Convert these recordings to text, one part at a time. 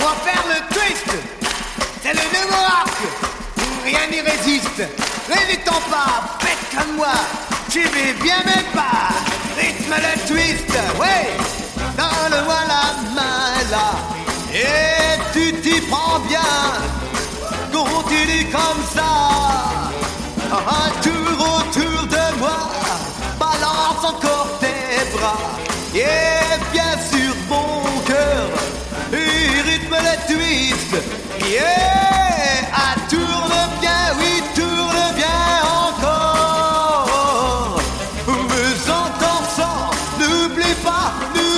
va faire le twist. C'est le nouveau arc. Rien n'y résiste. N'hésitant pas, faites comme moi. Suivez bien mes pas. Rythme le twist. Ouais. Donne-moi la main là. Et tu t'y prends bien. Continue comme ça. Un tour autour de moi. Balance encore tes bras. Et bien sûr mon cœur. Et rythme le twist. Yeah. Ah, tourne bien, oui, tourne bien encore. Mais en dansant, n'oublie pas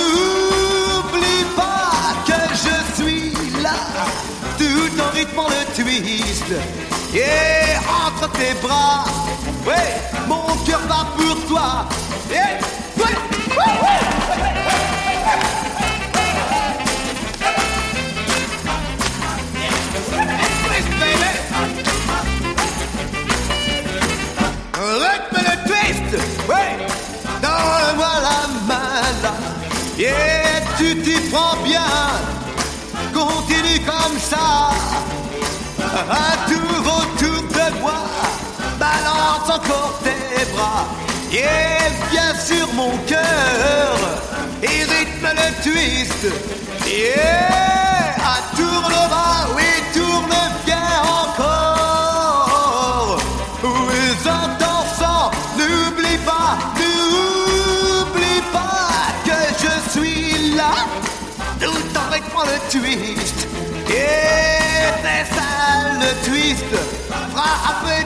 que je suis là. Tout en rythmant le twist. Et entre tes bras, ouais, mon cœur bat pour toi. Yeah. Ouais. Rythme le twist, ouais, donne-moi la main là. Et tu t'y prends bien, continue comme ça. Un tour autour de moi, balance encore tes bras. Et bien sûr mon cœur, et rythme le twist. Yeah, ah, tourne-va, oui, tourne bien encore. Oui, en dansant, n'oublie pas que je suis là. Tout en rythmant le twist. Et c'est ça le twist, frappé